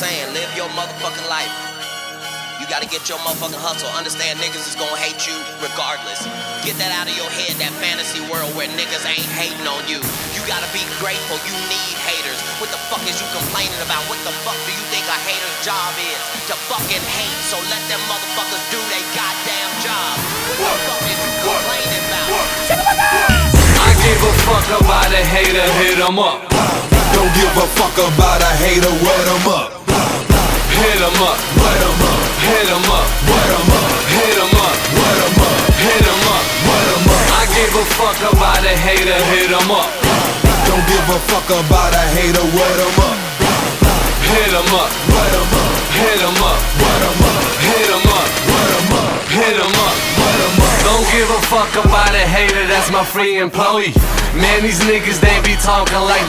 saying, live your motherfucking life. You gotta get your motherfucking hustle. Understand niggas is gonna hate you regardless. Get that out of your head, that fantasy world where niggas ain't hating on you. You gotta be grateful, you need haters. What the fuck is you complaining about? What the fuck do you think a hater's job is? To fucking hate, so let them motherfuckers do their goddamn job. What the fuck is you complaining about? I give a fuck about a hater, hit 'em up. Don't give a fuck about a hater, wet 'em up. Hit 'em up, Wet 'em up, hit 'em up, wet 'em up, hit 'em up, wet 'em up, hit 'em up. wet 'em up. I give a fuck about a hater, hit 'em up. Don't give a fuck about a hater, wet 'em up. Hit 'em up, Wet 'em up, hit 'em up, wet 'em up, hit 'em up, wet 'em up, hit 'em up. wet 'em up. Don't give a fuck about a hater, that's my free employee. Man, these niggas, they be talking like